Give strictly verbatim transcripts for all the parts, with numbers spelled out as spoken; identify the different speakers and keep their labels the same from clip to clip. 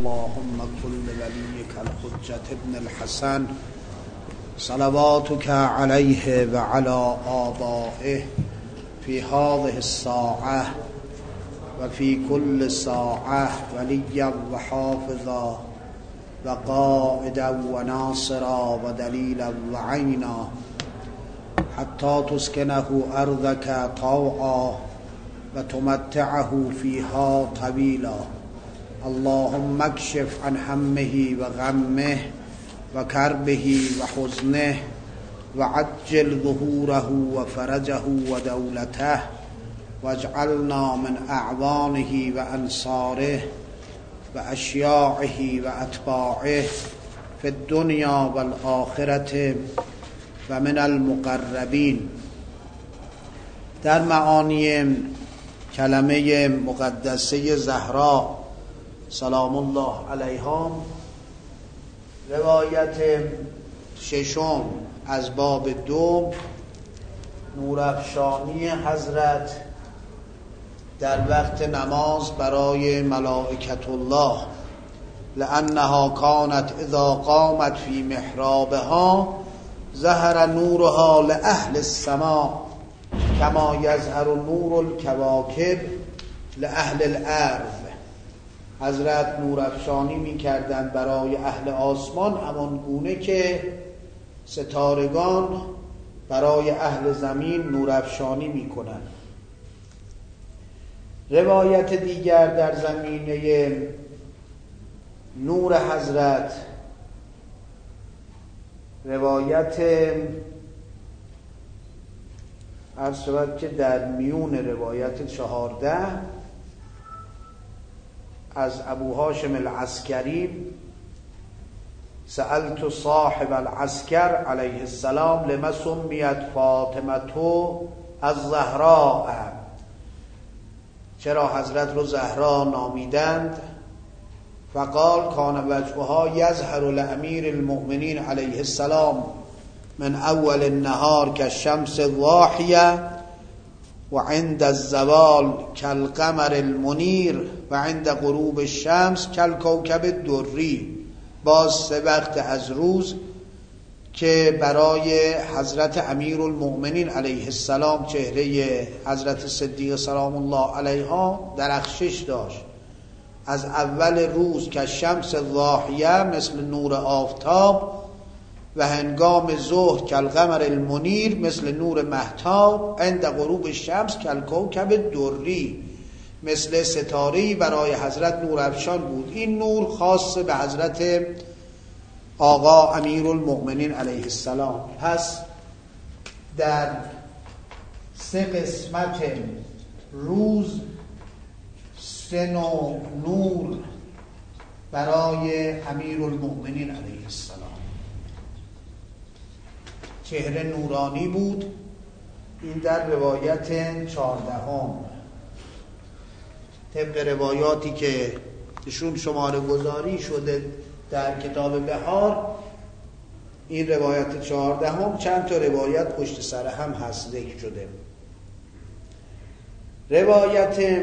Speaker 1: اللهم كل وليك الحجة ابن الحسن صلواتك عليه وعلى آبائه في هذه الساعة وفي كل ساعة وليا وحافظا وقائدا وناصرا ودليلا وعينا حتى تسكنه أرضك طوعا وتمتعه فيها طويلا. اللهم اكشف عن همه وغمه وكربه وحزنه وعجل ظهوره وفرجه ودولته واجعلنا من أعوانه وأنصاره وأشياعه وأتباعه في الدنيا والآخرة ومن المقربين. در معانی کلمه مقدسه زهرا سلام الله علیها، روایت ششم از باب دوم، نورافشانی حضرت در وقت نماز برای ملائکت الله، لأنها كانت اذا قامت في محرابها ظهر نورها لأهل السماء كما يظهر نور الكواكب لأهل الارض. حضرت نورافشانی می‌کردند برای اهل آسمان همان گونه که ستارگان برای اهل زمین نورافشانی می‌کنند. روایت دیگر در زمینه نور حضرت، روایت عرض شود که در میون روایت چهارده از ابو هاشم العسکری، سألت صاحب العسکر علیه السلام لما سمیت فاطمه الزهراء، چرا حضرت رو زهرا نامیدند؟ فقال کان وجهها یظهر لامیر المؤمنین علیه السلام من اول النهار كالشمس الضاحیه و عند الزوال كالقمر المنیر و عند غروب الشمس كالكوكب الدری. باز سه وقت از روز که برای حضرت امیر المؤمنین علیه السلام چهره حضرت صدیقه سلام الله علیها درخشش داشت. از اول روز که شمس ضاحیه مثل نور آفتاب و هنگام ظهر کالقمر المنیر مثل نور مهتاب، عند غروب شمس کالکوکب دری مثل ستاره‌ای برای حضرت نور افشان بود. این نور خاص به حضرت آقا امیر المؤمنین علیه السلام. پس در سه قسمت روز سه نوع نور برای امیر المؤمنین علیه السلام. چهره نورانی بود. این در روایت چهاردهم. طبق روایاتی که ایشون شماره گذاری شده در کتاب بهار، این روایت چهاردهم چند تا روایت پشت سر هم هست ذکر شده. روایت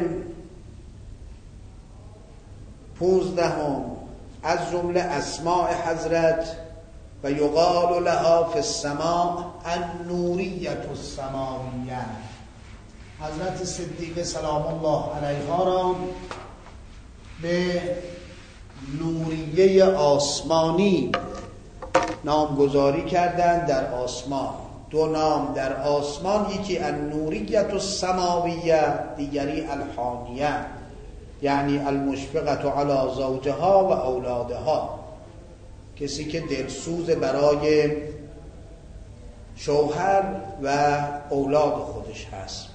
Speaker 1: پونزدهم از جمله اسماء حضرت و یقال لها فی السماء النوریة السماویه، حضرت صدیقه سلام الله علیها را به نوریه آسمانی نامگذاری کردند. در آسمان دو نام در آسمان، یکی النوریة السماویه، دیگری الحانیه، یعنی المشفقة علی زوجها و اولادها، کسی که دلسوز برای شوهر و اولاد خودش هست.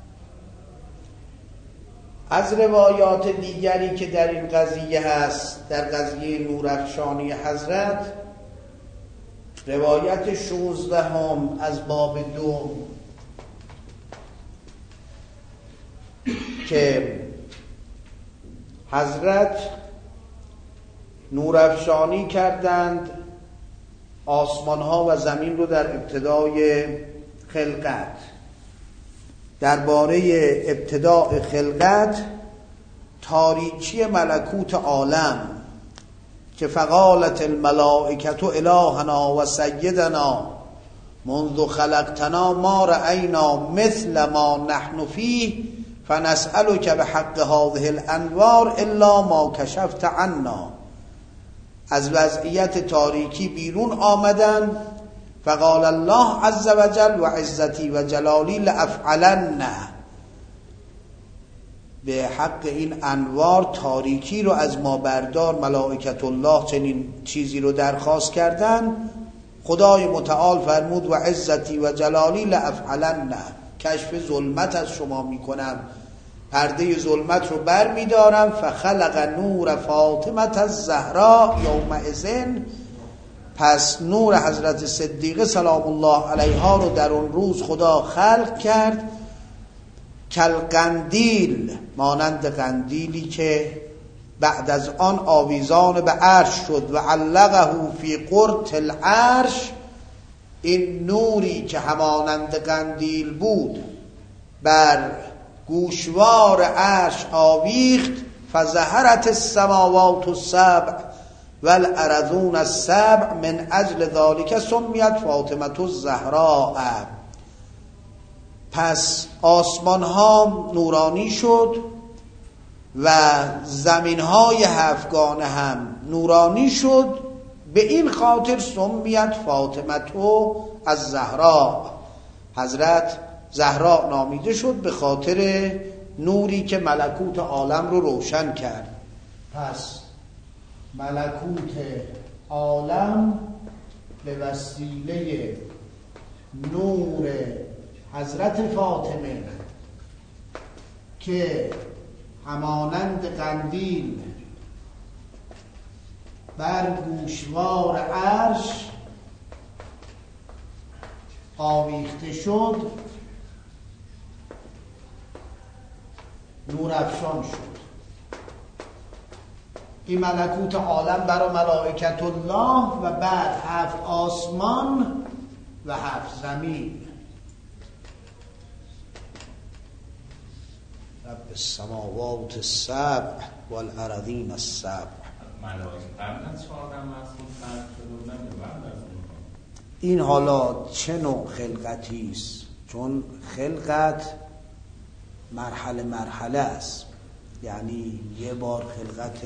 Speaker 1: از روایات دیگری که در این قضیه هست، در قضیه نورافشانی حضرت، روایت شانزدهم از باب دوم که حضرت نورافشانی کردند آسمان ها و زمین رو در ابتدای خلقت. درباره ابتداء خلقت تاریکی ملکوت عالم که فقالت الملائکه الهنا و سیدنا منذ خلقتنا ما رأینا مثل ما نحن فیه فنسألك بحق هذه الانوار الا ما کشفت عنا. از وضعیت تاریکی بیرون آمدن. فقال الله عز وجل و عزتی و جلالی لافعلن، به حق این انوار تاریکی رو از ما بردار. ملائکت الله چنین چیزی رو درخواست کردن. خدای متعال فرمود و عزتی و جلالی لافعلن، کشف ظلمت از شما میکنم، پرده ظلمت رو بر میدارم. فخلق نور فاطمه الزهراء یومئذ، پس نور حضرت صدیقه سلام الله علیها رو در اون روز خدا خلق کرد. کالقندیل، مانند قندیلی که بعد از آن آویزان به عرش شد. و علقه فی قرط العرش، این نوری که همانند قندیل بود بر گوشوار عرش آویخت. فظهرت السماوات السبع والارضون السبع من اجل ذلك سمیت فاطمه الزهراء. پس آسمان ها نورانی شد و زمین های هفتگانه هم نورانی شد. به این خاطر سمیت فاطمه الزهراء، حضرت زهرا نامیده شد به خاطر نوری که ملکوت عالم رو روشن کرد. پس ملکوت عالم به وسیله نور حضرت فاطمه که همانند قندیل بر گوشوار عرش آویخته شد، نور افشان شد. این ملکوت عالم برای ملائکت الله و بعد هفت آسمان و هفت زمین. رب السماوات السبع والارضین السبع. این حالا چه نوع خلقتی است؟ چون خلقت مرحله مرحله است، یعنی یه بار خلقت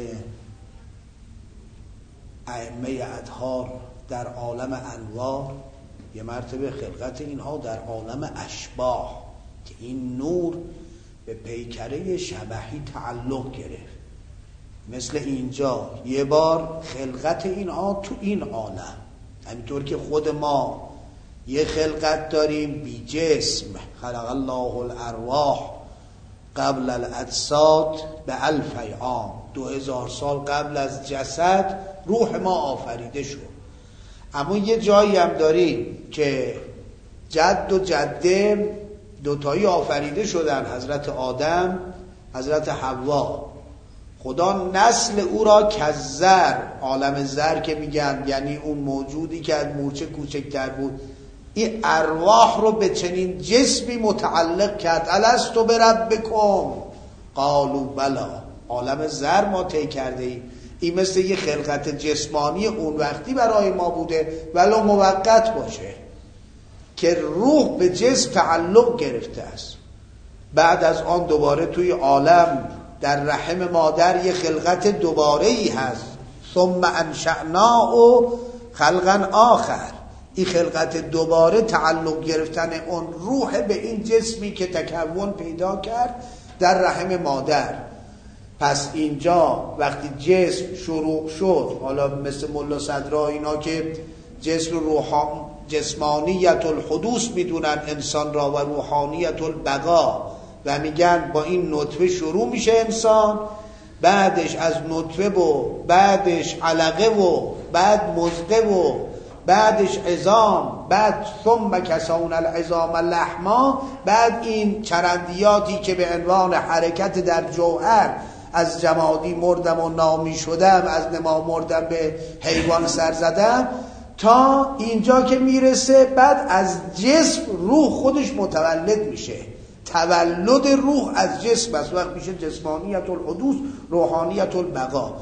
Speaker 1: ائمه اطهار در عالم انوار، یه مرتبه خلقت اینها در عالم اشباح که این نور به پیکره شبحی تعلق گرفت. مثل اینجا یه بار خلقت اینها تو این عالم، همینطور که خود ما یه خلقت داریم بی جسم، خلق الله الارواح قبل الاجساد به الف عام، دو هزار سال قبل از جسد روح ما آفریده شد. اما یه جایی هم داریم که جد و جده دوتایی آفریده شدن، حضرت آدم حضرت حوا. خدا نسل او را کزر، عالم زر که میگن، یعنی اون موجودی که از مورچه کوچکتر بود، این ارواح رو به چنین جسمی متعلق کرد. الستو بربکم قالوا بلا. عالم زر ما طی کرده ایم. این مثل یه خلقت جسمانی اون وقتی برای ما بوده ولو موقت باشه که روح به جسم تعلق گرفته است. بعد از آن دوباره توی عالم در رحم مادر یه خلقت دوباره ای هست. ثم انشأناه خلقا آخر. این خلقت دوباره تعلق گرفتن اون روح به این جسمی که تکون پیدا کرد در رحم مادر. پس اینجا وقتی جسم شروع شد، حالا مثل ملا صدرا اینا که جسم روحان جسمانیت الحدوث میدونن انسان را و روحانیت البقا، و میگن با این نطفه شروع میشه انسان، بعدش از نطفه و بعدش علقه و بعد مضغه و بعدش عظام، بعد ثم کسون العظام لحما، بعد این چرندیاتی که به عنوان حرکت در جوهر از جمادی مردم و نامی شدم، از نما مردم به حیوان سر زدم، تا اینجا که میرسه بعد از جسم روح خودش متولد میشه. تولد روح از جسم است، وقت میشه جسمانیت الحدوث روحانیت البقا.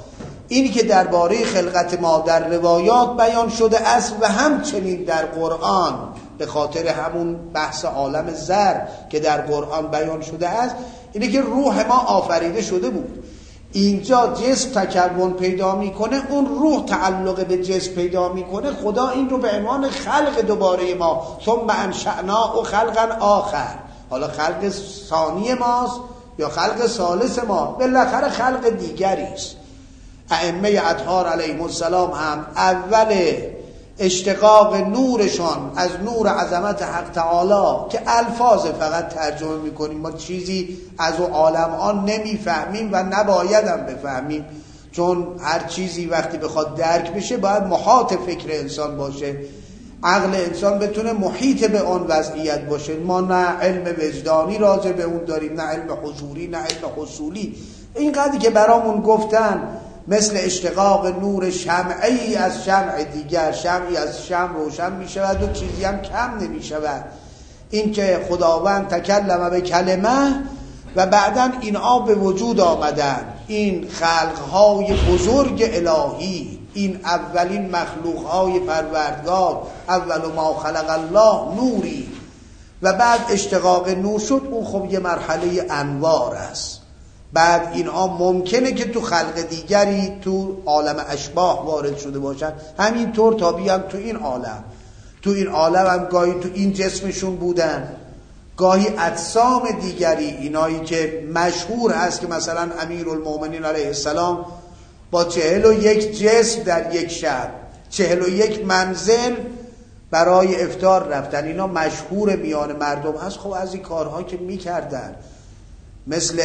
Speaker 1: اینی که درباره خلقت ما در روایات بیان شده است و همچنین در قرآن به خاطر همون بحث عالم زر که در قرآن بیان شده است، اینه که روح ما آفریده شده بود. اینجا جسم تکون پیدا میکنه، اون روح تعلق به جسم پیدا میکنه. خدا این رو به عنوان خلق دوباره ما، ثم انشأناه خلقا آخر، حالا خلق ثانی ماست یا خلق ثالث ما، بالاخره خلق دیگری است. ائمه اطهار علیهم السلام هم اول اشتقاق نورشان از نور عظمت حق تعالی که الفاظ فقط ترجمه میکنیم، ما چیزی از اون عالم آن نمیفهمیم و نبایدم بفهمیم، چون هر چیزی وقتی بخواد درک بشه باید محاط فکر انسان باشه، عقل انسان بتونه محیط به اون وضعیت باشه. ما نه علم وجدانی راجع به اون داریم، نه علم حضوری، نه علم حصولی. این قدری که برامون گفتن مثل اشتقاق نور شمعی از شمع دیگر، شمعی از شمع روشن می شود و چیزی هم کم نمی شود. این که خداوند تکلم به کلمه و بعداً اینها به وجود آمدن، این خلقهای بزرگ الهی، این اولین مخلوقهای پروردگار، اول ما خلق الله نوری، و بعد اشتقاق نور شد. اون خب یه مرحله انوار است. بعد اینها ممکنه که تو خلق دیگری تو عالم اشباح وارد شده باشن، همینطور تا بیان تو این عالم. تو این عالم هم گاهی تو این جسمشون بودن، گاهی اجسام دیگری، اینایی که مشهور هست که مثلا امیرالمومنین علیه السلام با چهل و یک جسم در یک شب، چهل و یک منزل برای افطار رفتن. اینا مشهور میان مردم هست. خب از این کارها که میکردن، مثل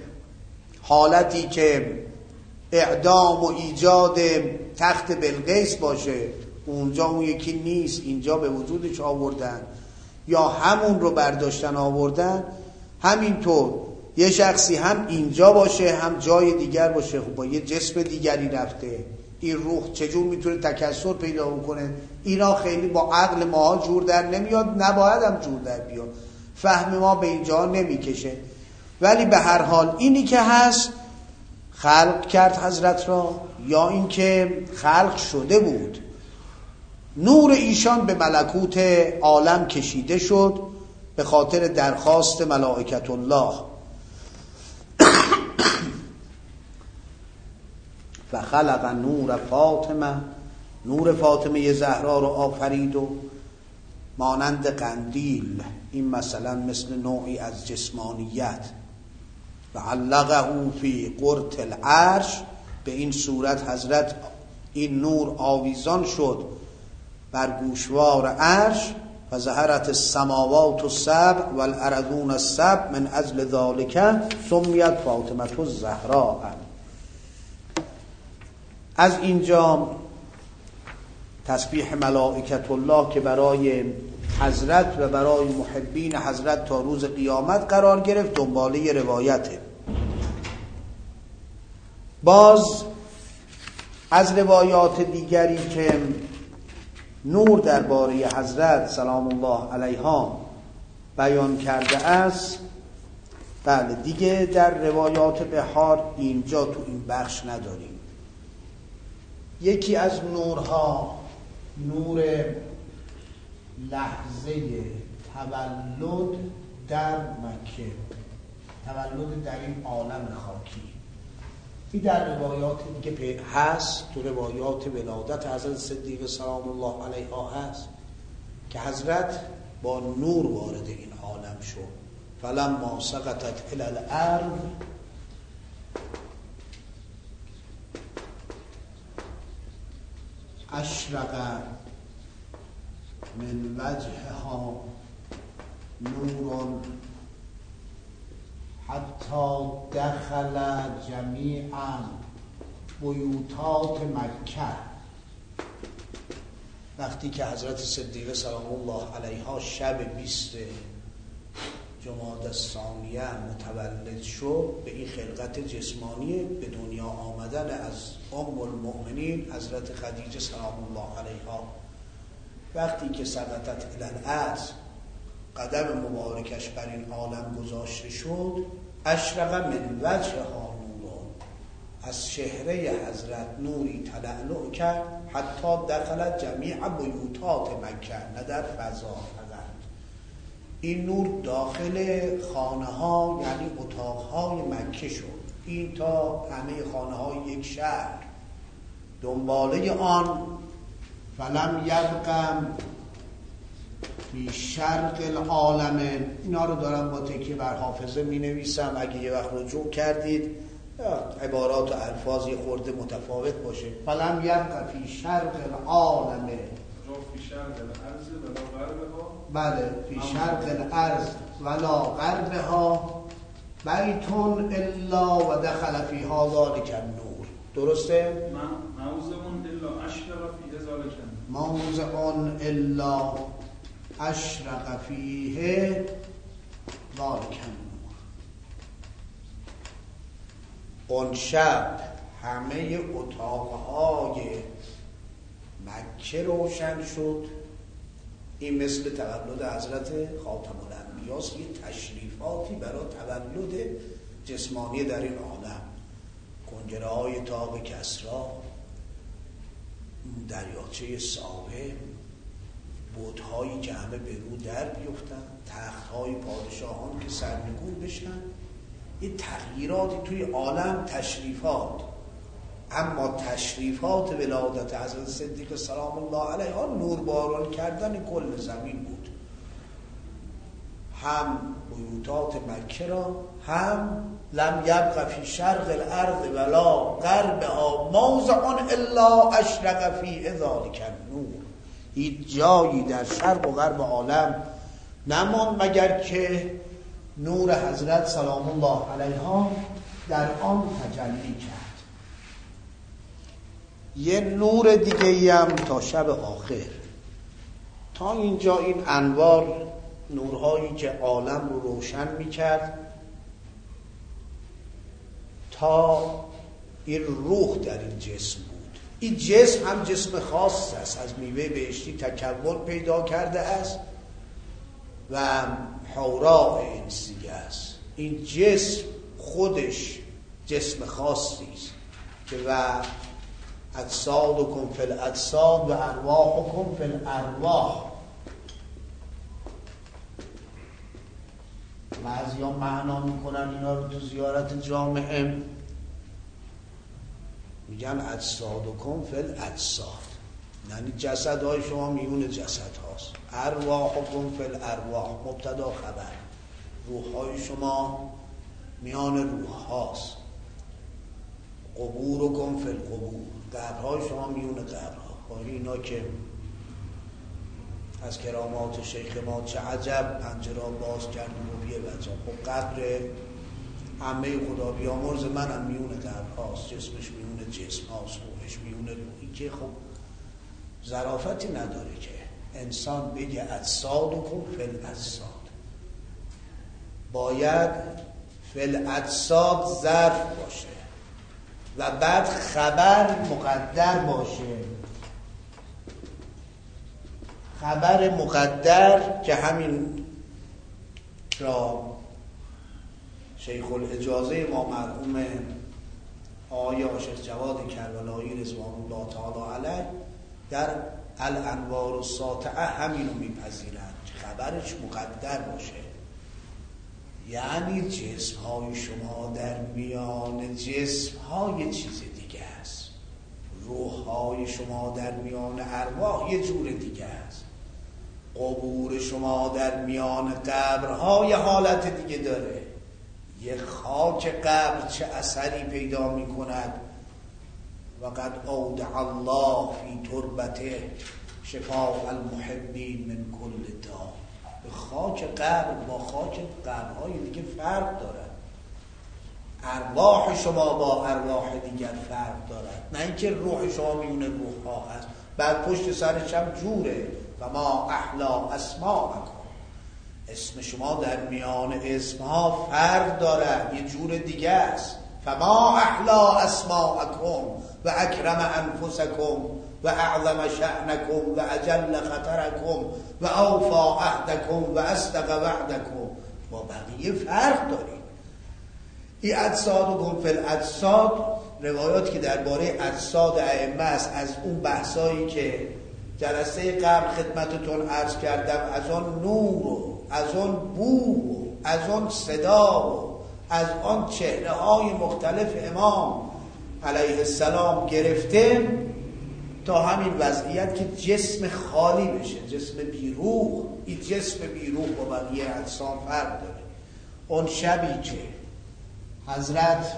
Speaker 1: حالتی که اعدام و ایجاد تخت بلقیس باشه، اونجا اون یکی نیست، اینجا به وجودش آوردن، یا همون رو برداشتن آوردن. همینطور یه شخصی هم اینجا باشه هم جای دیگر باشه، خب با یه جسم دیگری رفته، این روح چجور میتونه تکثر پیدا کنه؟ اینا خیلی با عقل ما جور در نمیاد، نباید هم جور در بیاد، فهم ما به اینجا نمیکشه. ولی به هر حال اینی که هست خلق کرد حضرت را، یا این که خلق شده بود. نور ایشان به ملکوت عالم کشیده شد به خاطر درخواست ملائکت الله. و خلق نور فاطمه، نور فاطمه زهرا رو آفرید و مانند قندیل، این مثلا مثل نوعی از جسمانیت، و علقه فی قرط العرش، به این صورت حضرت این نور آویزان شد بر گوشوار عرش. و ظهرت السماوات السبع والارضون السبع من اجل ذلک سمیت فاطمه الزهراء. از اینجا تسبیح ملائکت الله که برای حضرت و برای محبین حضرت تا روز قیامت قرار گرفت دنباله روایته. باز از روایات دیگری که نور درباره حضرت سلام الله علیها بیان کرده است، بله دیگه در روایات بهار اینجا تو این بخش نداریم. یکی از نورها نور لحظه تولد در مکه، تولد در این عالم خاکی. این در روایات دیگه هست، تو روایات ولادت حضرت صدیقه سلام الله علیها هست که حضرت با نور وارد این عالم شد. فلما سقطت الی الارض اشرق من وجهها نور حتی دخل جمیعا بیوتات مکه. وقتی که حضرت صدیقه سلام الله علیها شب بیست جمادی الثانیه متولد شد، به این خلقت جسمانی به دنیا آمدن از ام المؤمنین حضرت خدیجه سلام الله علیها، وقتی که سقطت الی الارض قدم مبارکش بر این عالم گذاشته شد، اشرق من وجهها نور، از چهره حضرت نوری تلألؤ کرد حتی دخلت جمیع بیوتات مکه، نه در فضا فقط. این نور داخل خانه ها یعنی اتاق های مکه شد، این تا همه خانه های یک شهر. دنباله آن فلم یبقم فی شرق العالم، اینا رو دارم با تکیه بر حافظه می نویسم، اگه یه وقت رجوع کردید عبارات و الفاظ یه خورده متفاوت باشه. فلم یبقى فی شرق العالم،
Speaker 2: فی شرق الارض ولا غربها،
Speaker 1: بله فی شرق الارض ولا غربها بیتون الا و دخل فیها ذلک النور. درسته؟
Speaker 2: موضع الا اشرق فیه ذلک النور،
Speaker 1: موضع الا اشرق فیه ذلک النور. اون شب همه اتاقهای مکه روشن شد. این مثل تولد حضرت خاتم الانبیاء، یه تشریفاتی برای تولد جسمانی در این عالم. کنجره های طاق کسری، دریاچه ساوه، بودهایی که همه به رو در بیفتن، تختهای پادشاهان که سرنگون بشن، یه تغییراتی توی عالم، تشریفات. اما تشریفات ولادت حضرت صدیق سلام الله علیه نور باران کردن کل زمین بود، هم بیوتات مکه را، هم لم یبق فی شرق الارض ولا غربها موضع الا اشرق فیه ذلک النور. هیچ جایی در شرق و غرب عالم نماند مگر که نور حضرت سلام الله علیها در آن تجلی کرد. یه نور دیگه هم تا شب آخر. تا اینجا این انوار، نورهایی که عالم رو روشن میکرد، تا این روح در این جسم بود. این جسم هم جسم خاص است، از میوه بهشتی تکون پیدا کرده است و حوراء انسیه است. این جسم خودش جسم خاصی است که و اجسادکم فی الاجساد و ارواحکم فی الارواح. بعضی ها معنا میکنن اینا رو تو زیارت جامعه، میگن اجسادکم فی الاجساد، یعنی جسدهای شما میون جسد هاست. ارواحکم فی الارواح، مبتدا خبر، روحهای شما میان روح هاست. قبورکم فی القبور، قبرهای شما میون قبرها. اینا که از کرامات شیخ ما چه عجب پنجره باز کرد و بیه بچه. خب قبر عمه خدا بیامرز من هم میون قبر هاست، جسمش میون جسم هاست، روحش میون روحی، که خب ظرافتی نداره که انسان بگه اجسادکم فی الاجساد. باید فی الاجساد ظرف باشه و بعد خبر مقدر باشه. خبر مقدر که همین را شیخ الاجازه ما مرحوم آقای عاشق جواد کربلایی رضوان الله تعالی علیه در الانوار الساطعه همینو میپذیرند که خبرش مقدر باشه. یعنی جسم های شما در میان جسم های چیز دیگه است، روح های شما در میان ارواح یه جور دیگه است، قبور شما در میان قبرها یه حالت دیگه داره. یه خاک قبر چه اثری پیدا می کند. و قد اودع الله فی تربته شفاء المحبین من کل داء. خاک قبر با خاک قبرهای دیگه فرق دارد. ارواح شما با ارواح دیگر فرق دارد، نه اینکه روح شما میونه روح ها هست. بعد پشت سرش هم جوره و ما احلا اسماءکم، اسم شما در میان اسم ها فرق دارد، یه جور دیگه است. فما احلا اسماءکم و اکرم انفسکم و اعظم شأنکم و اجل خطرکم و اوفا عهدکم و اصدق وعدکم. با بقیه فرق داریم. این اجسادکم فی الاجساد روایاتی که درباره اجساد ائمه است، از اون بحثایی که جلسه قبل خدمتتون عرض کردم، از آن نور و از آن بو و از آن صدا و از آن چهره های مختلف امام علیه السلام گرفته تا همین وضعیت که جسم خالی بشه، جسم بیروح. این جسم بیروح با بقیه اجسام فرق داره. اون شبی که حضرت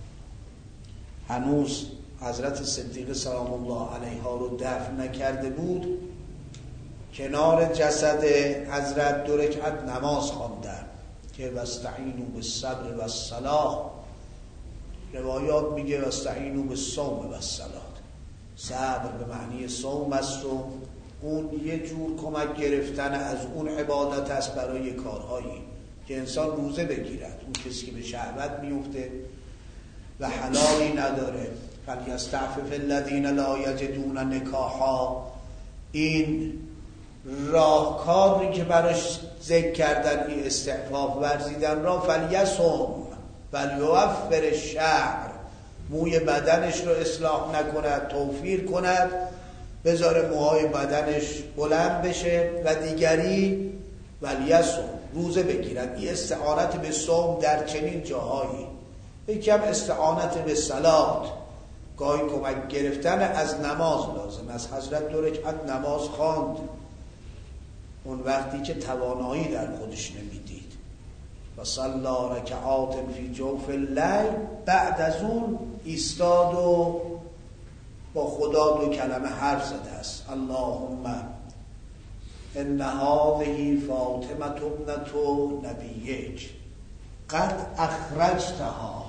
Speaker 1: هنوز حضرت صدیقه سلام الله علیها رو دفن نکرده بود، کنار جسد حضرت دو رکعت نماز خواندن که واستعینوا بالصبر والصلاة. روایات میگه واستعینوا بالصوم والصلاة. صبر به معنی صوم است و اون یه جور کمک گرفتن از اون عبادت است برای کارهایی که انسان روزه بگیرد. اون کسی که به شهوت میفته و حلالی نداره، فلیستعفف الذین لا یجدون نکاحا، این راهکاری که براش ذکر کردن این استعفاف ورزیدن را، فلیصم ولیوفر الشعر، موی بدنش رو اصلاح نکند، توفیر کند، بذاره موهای بدنش بلند بشه. و دیگری ولیصم، روزه بگیرد. این استعانت به صوم در چنین جاهایی. یکم استعانت به صلات، گاهی کمک گرفتن از نماز لازم. از حضرت دو رکعت نماز خواند اون وقتی که توانایی در خودش نمیدید. و صلی رکعات فی جوف اللیل، بعد از اون ایستاد و با خدا دو کلمه حرف زده است. اللهم ان هذه فاطمه ابنه نبیک قد اخرجتها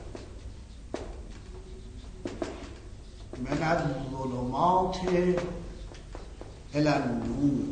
Speaker 1: من الظلمات الی النور.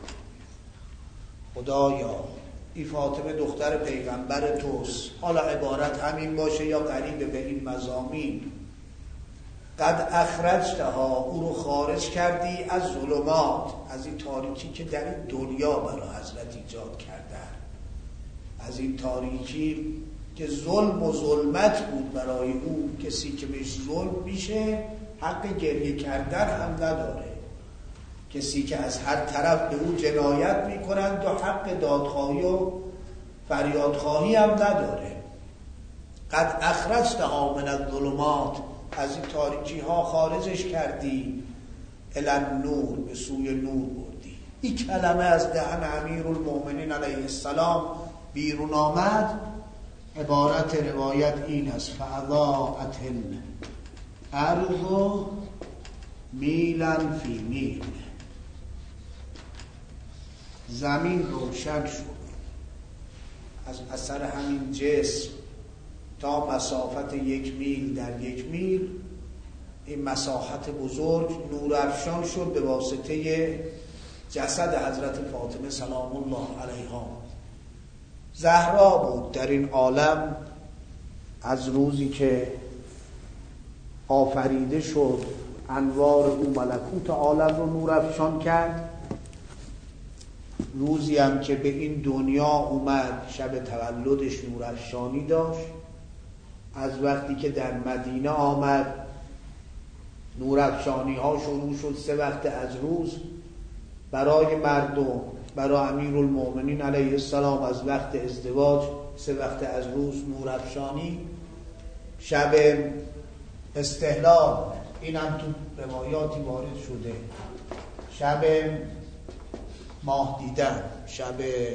Speaker 1: خدایا این فاطمه دختر پیغمبر توست، حالا عبارت همین باشه یا قریب به این مضامین. قد اخرجتها، او رو خارج کردی از ظلمات، از این تاریکی که در این دنیا برای حضرت ایجاد کردن، از این تاریکی که ظلم و ظلمت بود برای او. کسی که بهش ظلم میشه حق گریه کردن هم نداره. کسی که از هر طرف به او جنایت میکنند و حق دادخواهی و فریادخواهی هم نداره. قد اخرجتها من الظلمات، از این تاریکی ها خارجش کردی، الی النور، به سوی نور بردی. این کلمه از دهن امیرالمؤمنین علیه السلام بیرون آمد. عبارت روایت این است: فاضاءت الارض میلا فی میل، زمین روشن شد از اثر همین جسم تا مسافت یک میل در یک میل. این مساحت بزرگ نور افشان شد به واسطه جسد حضرت فاطمه سلام الله علیها. زهرا بود در این عالم از روزی که آفریده شد، انوار او ملکوت عالم رو نور افشان کرد. روزی هم که به این دنیا اومد، شب تولدش نور افشانی داشت. از وقتی که در مدینه آمد نور افشانی ها شروع شد سه وقت از روز برای مردم. برای امیرالمؤمنین علیه السلام از وقت ازدواج سه وقت از روز نور افشانی. شب استهلال، این هم تو روایاتی وارد شده، شب ماه دیدن، شب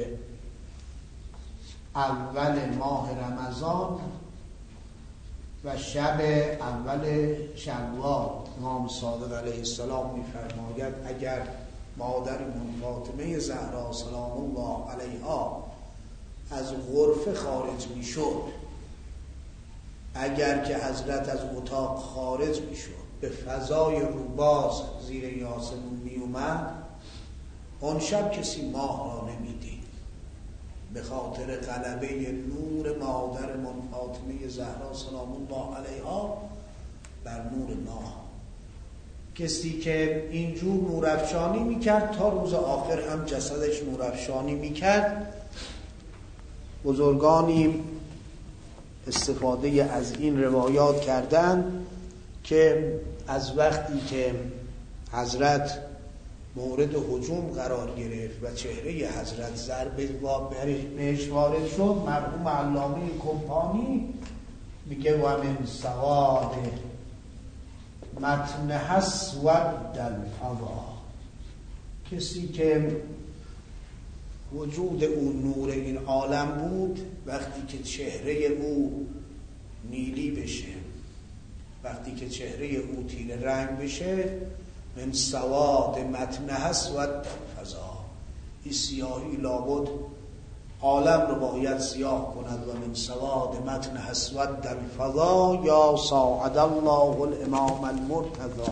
Speaker 1: اول ماه رمضان و شب اول شوال. امام صادق علیه السلام می‌فرماید اگر مادرمون فاطمه زهرا سلام الله علیها از غرفه خارج میشد، اگر که حضرت از اتاق خارج میشد به فضای روباز زیر یاسمون میومد، اون شب کسی ماه را نمیدید، به خاطر غلبه نور مادرمون فاطمه زهرا سلام الله علیها بر نور ماه. کسی که اینجور نورافشانی میکرد تا روز آخر هم جسدش نورافشانی میکرد. بزرگانی استفاده از این روایات کردن که از وقتی که حضرت مورد هجوم قرار گرفت و چهره حضرت ضربه بهش وارد شد، مرحوم علامه کمپانی میگه و من سواد متنها اسود الفضا، کسی که وجود او نور این عالم بود وقتی که چهره او نیلی بشه، وقتی که چهره او تیره رنگ بشه، من سواد متنها اسود الفضا، این سیاهی لابد عالم رو باید سیاه کند. و من سواد متنها اسود الفضا یا ساعد الله الامام المرتضی.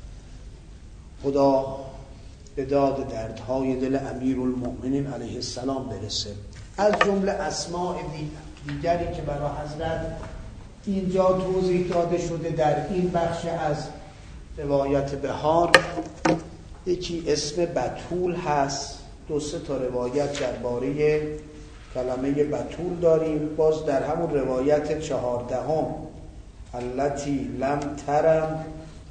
Speaker 1: خدا به داد دردهای دل امیرالمؤمنین علیه السلام برسه. از جمله اسماء دیگری که برای حضرت اینجا توضیح داده شده در این بخش از روایت بهار، یکی اسم بتول هست. دو سه تا روایت درباره کلمه بتول داریم. باز در همون روایت چهاردهم التي لم ترم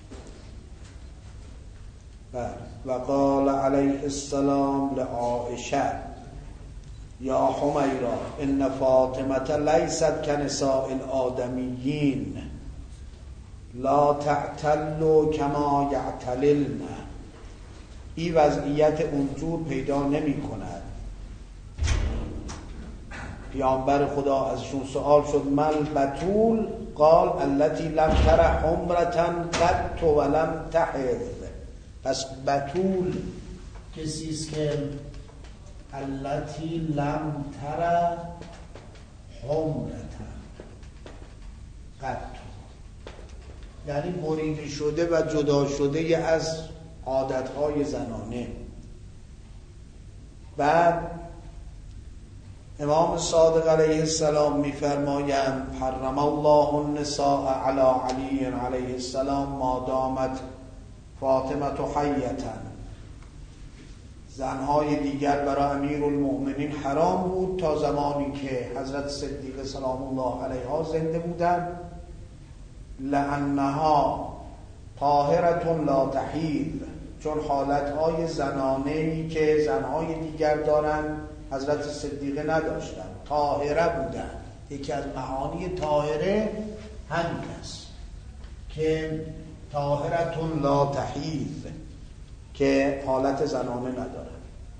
Speaker 1: و قال علیه السلام لعائشه یا حمیرا ان فاطمه لیست کنساء الآدمیین لا تعتل کما یعتللن. این وضعیت اونجور پیدا نمی کند. پیامبر خدا ازشون سوال شد مل بتول؟ قال التي لم تر حمرة قط ولم تحض. پس بتول کسی است که التي لم تر حمرة قط، یعنی بریده شده و جدا شده از عادتهای زنانه. بعد امام صادق علیه السلام میفرمایند حرم الله النساء علی علی علیه السلام ما دامت فاطمه حیتا. زنهای دیگر برای امیرالمؤمنین حرام بود تا زمانی که حضرت صدیقه سلام الله علیها زنده بودند. لانها طاهرة لا تحیض، چون حالتهای زنانه‌ای که زنهای دیگر دارن حضرت صدیقه نداشتن، طاهره بودن. یکی از معانی طاهره همین است که طاهرة لا تحیض، که حالت زنانه ندارن.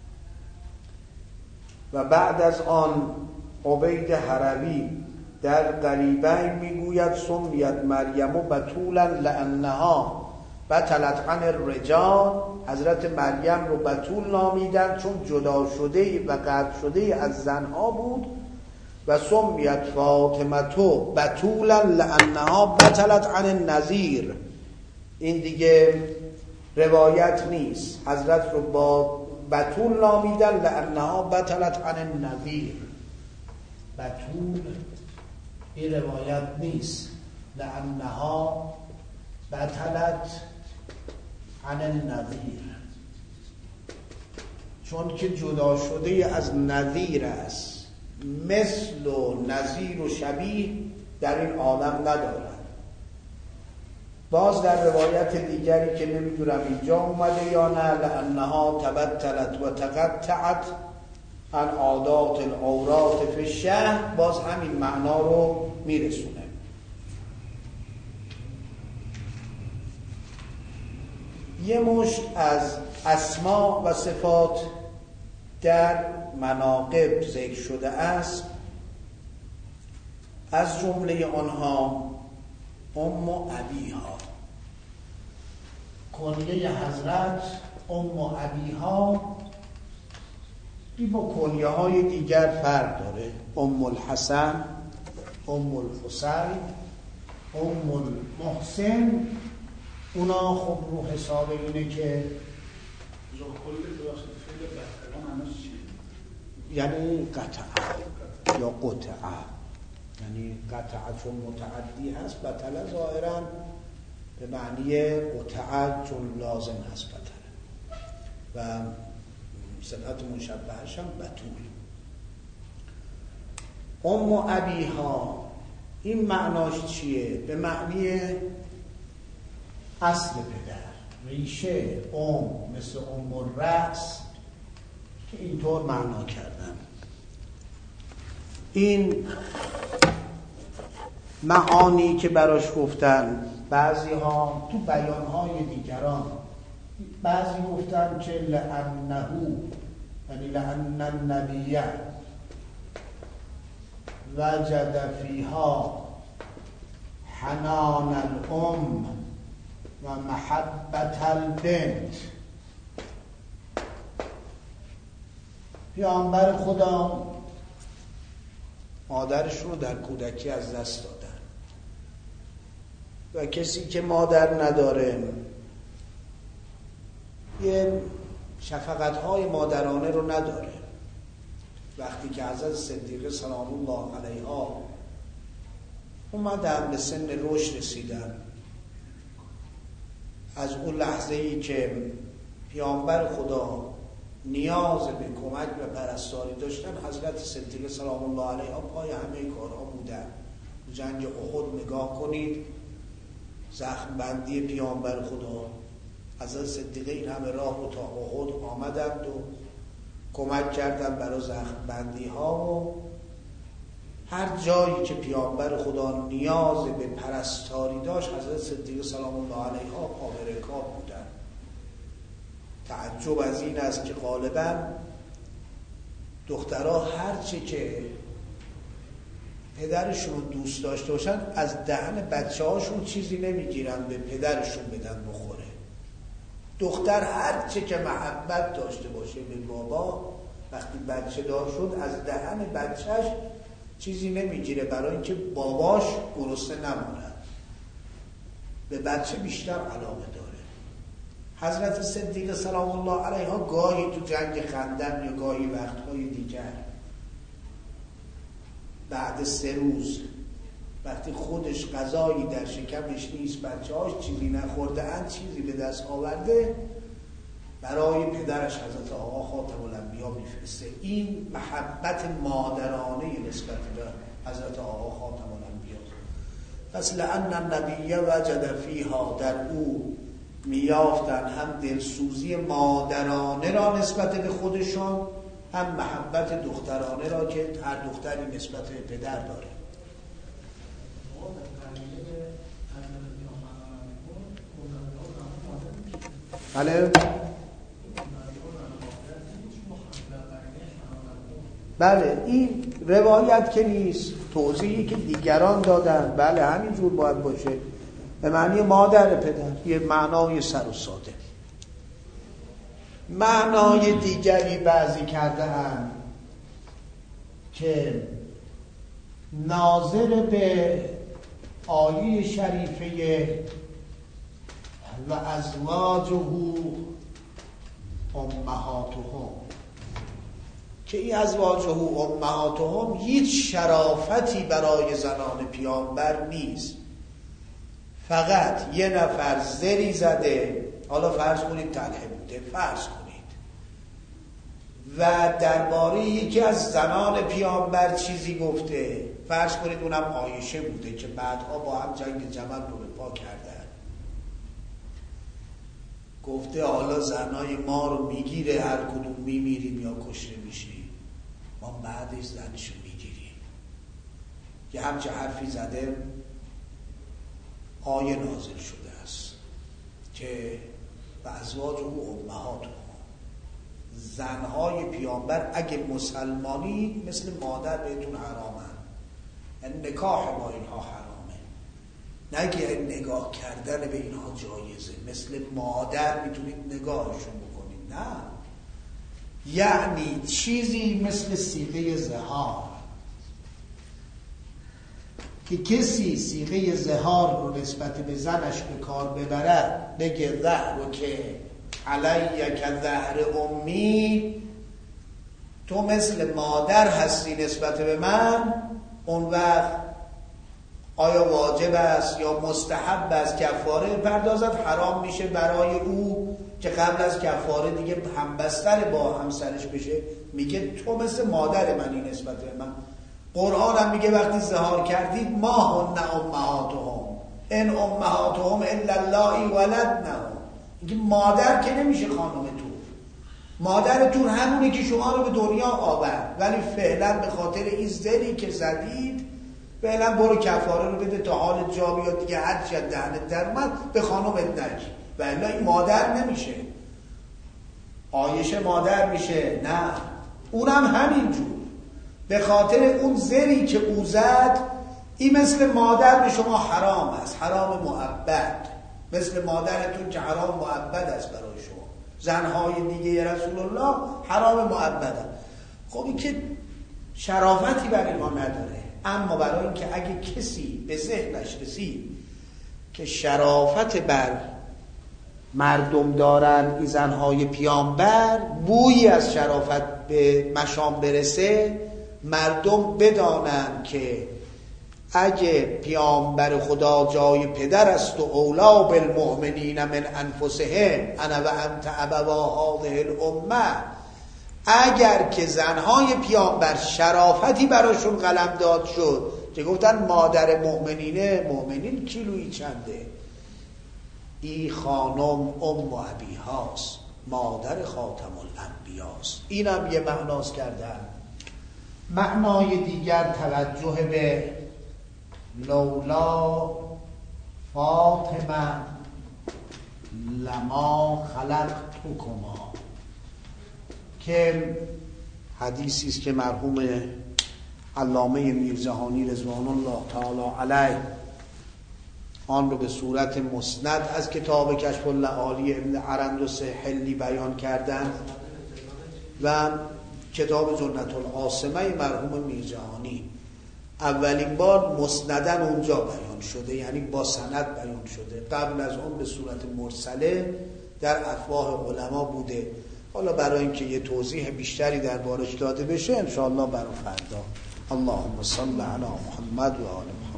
Speaker 1: و بعد از آن عبید هروی در قریبین میگوید سمیت مریم و بتولا لانها بطلت عن الرجال. حضرت مریم رو بتول نامیدن چون جدا شده و قطع شده از زنها بود. و سمیت فاطمه بتولا لانها بطلت عن النذیر. این دیگه روایت نیست. حضرت رو با بتول نامیدن لانها بطلت عن النذیر. بتول این روایت نیست. لانها بطلت عن النذیر، چون که جدا شده از نذیر است. مثل و نظیر و شبیه در این عالم ندارد. باز در روایت دیگری که نمیدونم اینجا اومده یا نه، لانها تبتلت و تقطعت عن عادات العورات فی الشهر، باز همین معنا رو میرسونه. یه مشت از اسما و صفات در مناقب ذکر شده است. از جمله آنها ام ابیها، کنیه حضرت ام ابیها. این با کنیه های دیگر فرق داره. ام الحسن، ام الحسین، ام المحسن، اونا خب رو حساب اینه که یعنی قطعه یا قطعه، یعنی قطعه چون متعدی هست بطله ظاهرا به معنی قطعه چون لازم هست بطله، و صفت مشبهش هم بتول. ام ابیها این معناش چیه؟ به معنی اصل پدر، ریشه، ام، مثل ام الرأس که اینطور معنا کردن. این معانی که براش گفتن، بعضی ها تو بیان های دیگران، بعضی گفتن که لأنه، یعنی لأن النبی وجد فیها حنان الام و محبت البنت. پیامبر خدا مادرشون رو در کودکی از دست دادن و کسی که مادر نداره یه شفقت‌های مادرانه رو نداره. وقتی که حضرت صدیقه سلام الله علیها اومدن به سن رشد رسیدن، از اون لحظه ای که پیامبر خدا نیاز به کمک و پرستاری داشتن، حضرت صدیقه سلام الله علیها پای همه کارها بودن. جنگ احد نگاه کنید، زخم بندی پیامبر خدا، حضرت صدیقه این همه راه رو تا احد آمدند و کمک کردن برای زخم بندی ها و هر جایی که پیامبر خدا نیاز به پرستاری داشت، حضرت صدیقه سلام الله علیها پابرکاب بودن. تعجب از این است که غالبا دخترها هرچه که پدرشون رو دوست داشته باشن از دهن بچه هاشون چیزی نمیگیرن به پدرشون بدن بخوره. دختر هرچه که محبت داشته باشه به بابا، وقتی بچه دار شد از دهن بچهش چیزی نمیگیره، برای اینکه باباش گرسنه نماند. به بچه بیشتر علاقه داره. حضرت صدیقه سلام الله علیها گاهی تو جنگ خندق یا گاهی وقتهای دیگر بعد سه روز وقتی خودش غذایی در شکمش نیست، بچه هاش چیزی نخورده اند، چیزی به دست آورده، برای پدرش حضرت آقا خاتم الانبیا میفرسته. این محبت مادرانه نسبت به حضرت آقا خاتم الانبیا. پس لأن النبی وجد فیها، در او میافتن هم دلسوزی مادرانه را نسبت به خودشان، هم محبت دخترانه را که هر دختری نسبت به پدر داره. بله بله این روایت که نیست، توضیحی که دیگران دادن، بله همینجور باید باشه، به معنی مادر پدر، یه معنای سر و ساده. معنای دیگری بعضی کرده هم که ناظر به آیه شریفه و ازواجه امهاتهم، که این ازواجه امهاتهم هیچ شرافتی برای زنان پیامبر نیست. فقط یه نفر زری زده، حالا فرض کنید طلحه بوده، فرض کنید، و درباره یکی از زنان پیامبر چیزی گفته، فرض کنید اونم عایشه بوده که بعدها با هم جنگ جمل رو به پا کردن، گفته حالا زنای ما رو میگیره، هر کدوم میمیریم یا کشته میشیم، ما بعدش زنشو میگیریم. یه همچه حرفی زده، آیه نازل شده است که و ازواج او امهاتهم، زنهای پیامبر اگه مسلمانی مثل مادر بهتون حرامن، یعنی نکاح با اینها حرامه، نه که نگاه کردن به اینها جایزه، مثل مادر میتونید نگاهشون بکنید، نه، یعنی چیزی مثل صیغه زهار، که کسی صیغه زهار رو نسبت به زنش به کار ببرد، بگه ظهر که علیه که ظهر امی، تو مثل مادر هستی نسبت به من، اون وقت آیا واجب است یا مستحب است کفاره پردازد؟ حرام میشه برای او که قبل از کفاره دیگه همبستر با همسرش بشه، میگه تو مثل مادر منی نسبت به من. قرآن هم میگه وقتی ظهار کردید ما هن امهاتهم ان امهاتهم الا اللائی ولدنهم. میگه مادر که نمیشه خانمتون، مادرتون همونه که شما رو به دنیا آورد، ولی فعلا به خاطر این زری که زدید فعلا برو کفاره رو بده تا حال جا بیاد دیگه، هر چی از دهنت در اومد به خانمت نگی، ولی این مادر نمیشه. عایشه مادر میشه؟ نه، اونم همینجور به خاطر اون زری که او زد. این مثل مادر به شما حرام است، حرام مؤبد، مثل مادرتون که حرام مؤبد است برای شما. زنهای دیگه رسول الله حرام مؤبد است. خب این که شرافتی برای ما نداره، اما برای اینکه اگه کسی به ذهنش رسید که شرافت بر مردم دارن این زنهای پیامبر، بویی از شرافت به مشام برسه، مردم بدانن که اگه پیامبر خدا جای پدر است و اولا بالمؤمنین من انفسهم انا و انت ابوا هذه الامه، اگر که زنهای پیامبر شرافتی براشون قلمداد شد که گفتن مادر مؤمنینه، مؤمنین کیلویی چنده، این خانم ام و ابی هاست، مادر خاتم الانبیاست. اینم یه معناست کردن. معنای دیگر توجه به لولا فاطمه لما خلقتکما، که حدیثی است که مرحوم علامه میرجهانی رضوان الله تعالی علیه آن رو به صورت مسند از کتاب کشف اللآلی ابن عرندس حلی بیان کردن و کتاب جنت العاصمه مرحوم میرجهانی اولین بار مسندن اونجا بیان شده، یعنی با سند بیان شده. قبل از اون به صورت مرسله در افواه علما بوده. حالا برای اینکه یه توضیح بیشتری دربارش داده بشه انشاءالله برای فردا. اللهم صل علی محمد و آل محمد.